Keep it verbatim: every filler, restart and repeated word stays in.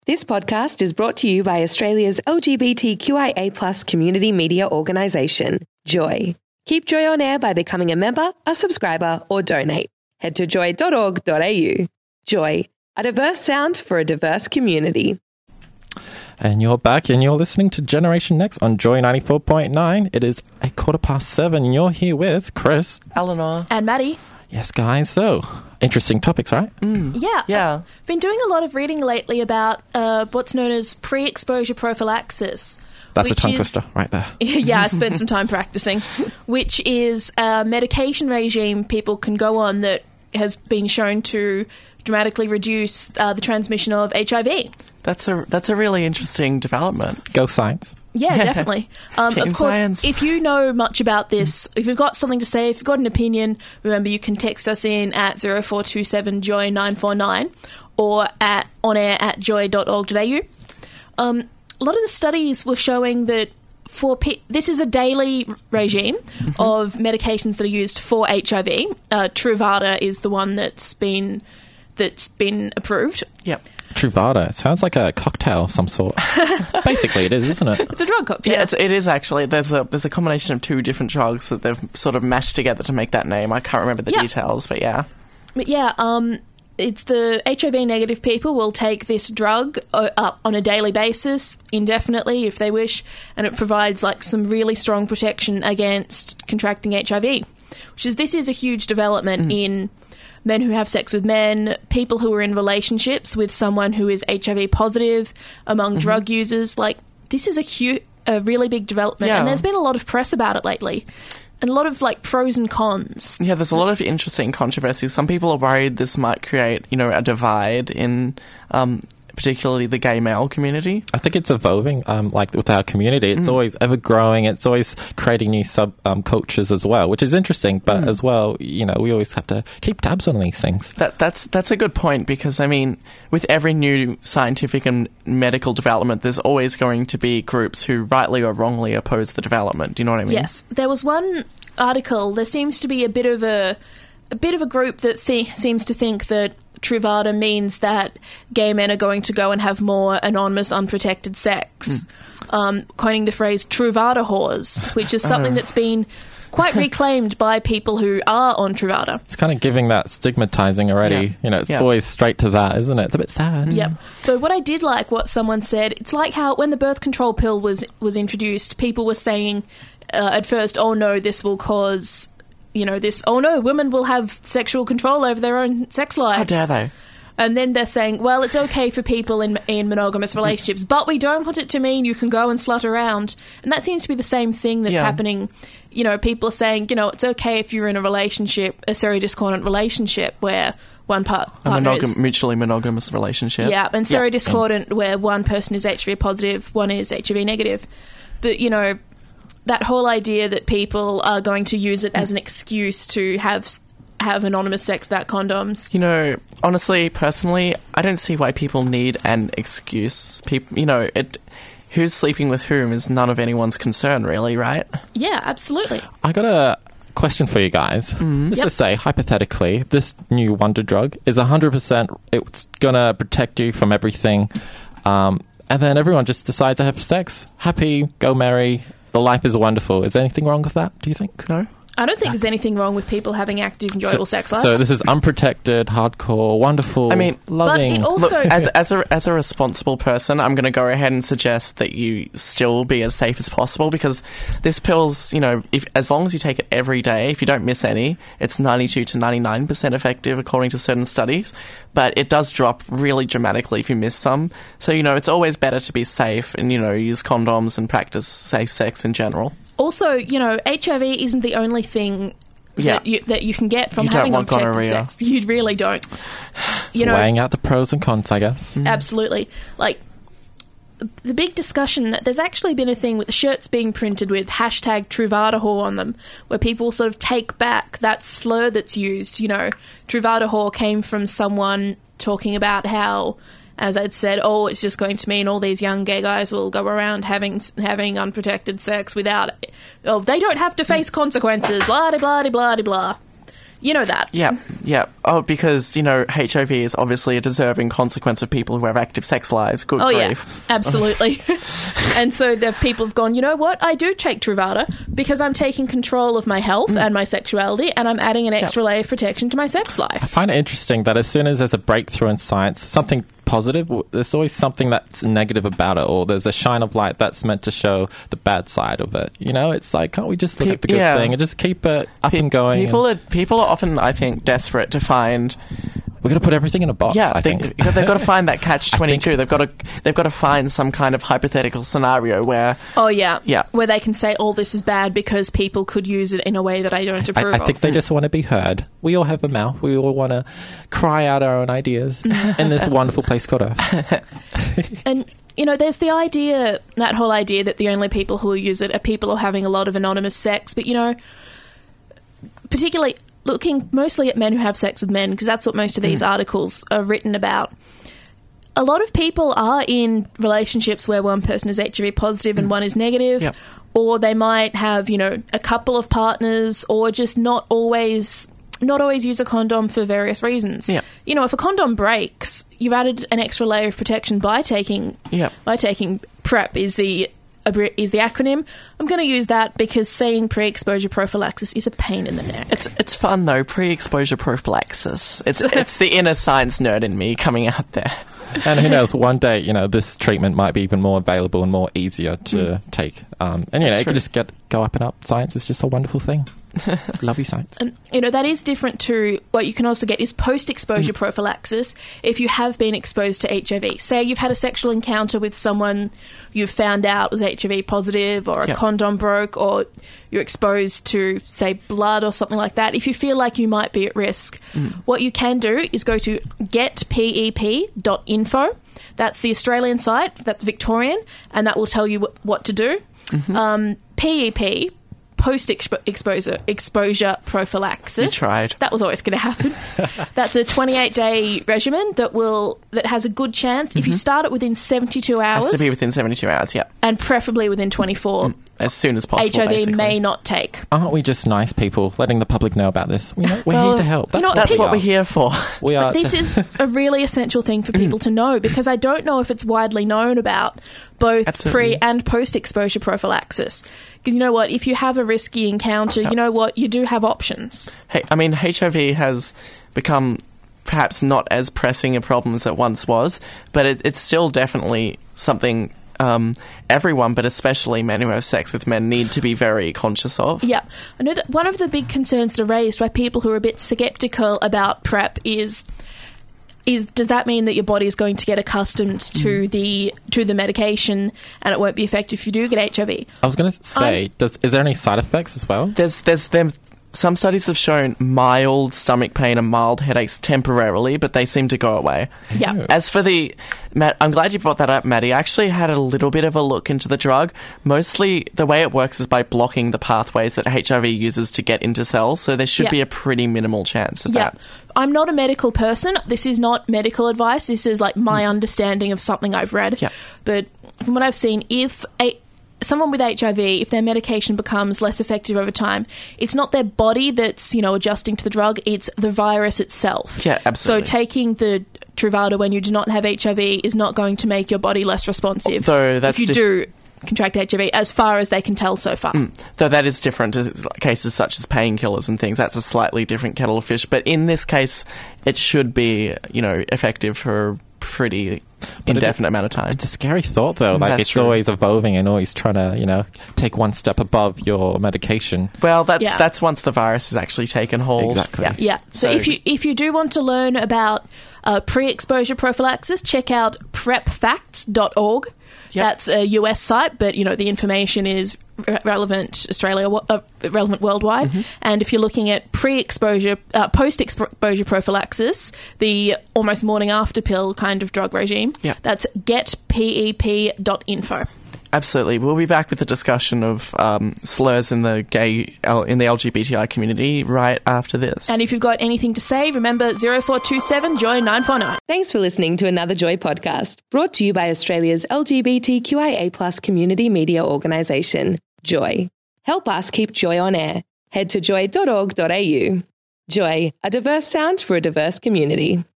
This podcast is brought to you by Australia's L G B T Q I A plus community media organisation, Joy. Keep Joy on air by becoming a member, a subscriber, or donate. Head to joy dot org dot a u. Joy, a diverse sound for a diverse community. And you're back and you're listening to Generation Next on Joy ninety-four point nine. It is a quarter past seven and you're here with Chris, Eleanor, and Maddie. Yes, guys. So, interesting topics, right? Mm. Yeah. Yeah. I've been doing a lot of reading lately about uh, what's known as pre-exposure prophylaxis. That's a tongue is, twister right there. Yeah, I spent some time practicing. Which is a medication regime people can go on that has been shown to dramatically reduce uh, the transmission of H I V. That's a that's a really interesting development. Go science. Yeah, definitely. Um, Team of course, science. If you know much about this, if you've got something to say, if you've got an opinion, remember you can text us in at zero four two seven joy nine four nine or at on air at joy dot org dot a u. Um, a lot of the studies were showing that for pe- this is a daily regime mm-hmm. of medications that are used for H I V. Uh, Truvada is the one that's been that's been approved. Yep. Truvada. It sounds like a cocktail of some sort. Basically, it is, isn't it? It's a drug cocktail. Yeah, it's, it is actually. There's a there's a combination of two different drugs that they've sort of mashed together to make that name. I can't remember the yeah. details, but yeah. But yeah, um, it's the H I V negative people will take this drug uh, up on a daily basis, indefinitely, if they wish, and it provides like some really strong protection against contracting H I V. Which is this is a huge development mm. in men who have sex with men, people who are in relationships with someone who is H I V positive, among mm-hmm. drug users. Like, this is a, hu- a really big development, yeah. and there's been a lot of press about it lately, and a lot of, like, pros and cons. Yeah, there's a lot of interesting controversies. Some people are worried this might create, you know, a divide in um, particularly the gay male community. I think it's evolving, um, like with our community. It's mm. always ever growing. It's always creating new sub um, cultures as well, which is interesting. But mm. as well, you know, we always have to keep tabs on these things. That that's that's a good point because I mean, with every new scientific and medical development, there's always going to be groups who rightly or wrongly oppose the development. Do you know what I mean? Yes, there was one article. There seems to be a bit of a a bit of a group that th- seems to think that Truvada means that gay men are going to go and have more anonymous, unprotected sex, mm. um, coining the phrase Truvada whores, which is something uh. that's been quite reclaimed by people who are on Truvada. It's kind of giving that stigmatizing already. Yeah. You know, it's yeah. always straight to that, isn't it? It's a bit sad. Yep. So what I did like what someone said, it's like how when the birth control pill was, was introduced, people were saying uh, at first, oh no, this will cause... You know, this, oh no, women will have sexual control over their own sex lives. How dare they? And then they're saying, well, it's okay for people in in monogamous relationships, but we don't want it to mean you can go and slut around. And that seems to be the same thing that's yeah. happening. You know, people are saying, you know, it's okay if you're in a relationship, a serodiscordant relationship where one part a partner monogam- is... mutually monogamous relationship. Yeah, and serodiscordant yeah. where one person is H I V positive, one is H I V negative. But, you know... that whole idea that people are going to use it as an excuse to have have anonymous sex without condoms. You know, honestly, personally, I don't see why people need an excuse. People, you know, it. Who's sleeping with whom is none of anyone's concern, really, right? Yeah, absolutely. I got a question for you guys. Mm-hmm. Just yep. to say, hypothetically, if this new wonder drug is one hundred percent, it's going to protect you from everything, um, and then everyone just decides to have sex. Happy, go marry. The life is wonderful. Is there anything wrong with that, do you think? No. I don't think there's anything wrong with people having active, enjoyable so, sex lives. So this is unprotected, hardcore, wonderful, I mean, loving. But it also... Look, as, as, a, as a responsible person, I'm going to go ahead and suggest that you still be as safe as possible because this pill's, you know, if as long as you take it every day, if you don't miss any, it's ninety-two to ninety-nine percent effective according to certain studies. But it does drop really dramatically if you miss some. So, you know, it's always better to be safe and, you know, use condoms and practice safe sex in general. Also, you know, H I V isn't the only thing yeah. that, you, that you can get from you having don't want unprotected gonorrhea. sex. You really don't. So you know, weighing out the pros and cons, I guess. Mm. Absolutely. Like, the big discussion, there's actually been a thing with shirts being printed with hashtag Truvada whore on them, where people sort of take back that slur that's used. You know, Truvada whore came from someone talking about how, as I'd said, oh, it's just going to mean all these young gay guys will go around having having unprotected sex without it. Oh, they don't have to face consequences, blah, blah, blah, blah, blah. You know that. Yeah, yeah. Oh, because, you know, H I V is obviously a deserving consequence of people who have active sex lives. Good Oh, grief. yeah, absolutely. And so the people have gone, you know what, I do take Truvada because I'm taking control of my health and my sexuality, and I'm adding an extra layer of protection to my sex I life. find it interesting that as soon as there's a breakthrough in science, something positive, w- there's always something that's negative about it, or there's a shine of light that's meant to show the bad side of it. You know, it's like, can't we just look Pe- at the good yeah. thing and just keep it up Pe- and going? People and are people are often, I think, desperate to find. we're going to put everything in a box, Yeah, I they, think. they've got to find that catch twenty-two. They've got to they've got to find some kind of hypothetical scenario where. Oh, yeah. Yeah. Where they can say, all this is bad because people could use it in a way that I don't approve I, I think of. they just want to be heard. We all have a mouth. We all want to cry out our own ideas in this wonderful place called Earth. And, you know, there's the idea, that whole idea that the only people who will use it are people who are having a lot of anonymous sex. But, you know, particularly looking mostly at men who have sex with men, because that's what most of these articles are written about. A lot of people are in relationships where one person is H I V positive and one is negative, Yep. or they might have, you know, a couple of partners, or just not always not always use a condom for various reasons. Yep. You know, if a condom breaks, you've added an extra layer of protection by taking Yep. by taking PrEP is the abri- is the acronym. I'm going to use that because saying pre-exposure prophylaxis is a pain in the neck. It's it's fun though, pre-exposure prophylaxis. It's it's the inner science nerd in me coming out there. And who knows, one day, you know, this treatment might be even more available and more easier to take. Um, and, you know, That's it true. could just get go up and up. Science is just a wonderful thing. Love you, science. Um, you know, that is different to what you can also get is post-exposure prophylaxis if you have been exposed to H I V. Say you've had a sexual encounter with someone you've found out was H I V positive, or a Yeah. condom broke, or you're exposed to, say, blood or something like that. If you feel like you might be at risk, what you can do is go to get pep dot info. That's the Australian site, that's Victorian, and that will tell you what, what to do. Um, P E P, post-exposure exposure prophylaxis. You tried. That was always going to happen. That's a twenty-eight day regimen that will that has a good chance if you start it within seventy-two hours Has to be within seventy-two hours, yeah. and preferably within twenty-four. As soon as possible, H I V basically. may not take. Aren't we just nice people letting the public know about this? We know, we're Well, here to help. you know, That's Pe- what we we're are. here for. We are. This is a really essential thing for people to know, because I don't know if it's widely known about both Absolutely. pre and post exposure prophylaxis. Because you know what, if you have a risky encounter, you know what, you do have options. Hey, I mean, H I V has become perhaps not as pressing a problem as it once was, but it, it's still definitely something um, everyone, but especially men who have sex with men, need to be very conscious of. Yeah. I know that one of the big concerns that are raised by people who are a bit sceptical about PrEP is is does that mean that your body is going to get accustomed to the to the medication and it won't be effective if you do get H I V? I was going to say, does is there any side effects as well? There's, there's them. Some studies have shown mild stomach pain and mild headaches temporarily, but they seem to go away. Yeah. As for the, Matt, I'm glad you brought that up, Maddie. I actually had a little bit of a look into the drug. Mostly, the way it works is by blocking the pathways that H I V uses to get into cells, so there should Yeah. be a pretty minimal chance of Yeah. that. I'm not a medical person. This is not medical advice. This is like my understanding of something I've read. Yeah. But from what I've seen, if a someone with H I V, if their medication becomes less effective over time, it's not their body that's, you know, adjusting to the drug, it's the virus itself. Yeah, absolutely. So taking the Truvada when you do not have H I V is not going to make your body less responsive. Though that's if you di- do contract H I V, as far as they can tell so far. Though that is different to cases such as painkillers and things. That's a slightly different kettle of fish. But in this case, it should be, you know, effective for a pretty indefinite amount of time. It's a scary thought, though. Like, That's it's true. always evolving and always trying to, you know, take one step above your medication. Well, that's Yeah. that's once the virus has actually taken hold. Exactly. Yeah. Yeah. So, So- if you if you do want to learn about uh, pre-exposure prophylaxis, check out prep facts dot org. Yep. That's a U S site, but you know the information is re- relevant Australia, uh, relevant worldwide. Mm-hmm. And if you're looking at pre-exposure, uh, post-exposure prophylaxis, the almost morning after pill kind of drug regime, Yep. that's get pep dot info. Absolutely. We'll be back with the discussion of um, slurs in the gay L- in the L G B T I community right after this. And if you've got anything to say, remember zero four two seven joy nine four nine. Thanks for listening to another Joy podcast, brought to you by Australia's L G B T Q I A plus community media organisation, Joy. Help us keep Joy on air. Head to joy dot org dot a u. Joy, a diverse sound for a diverse community.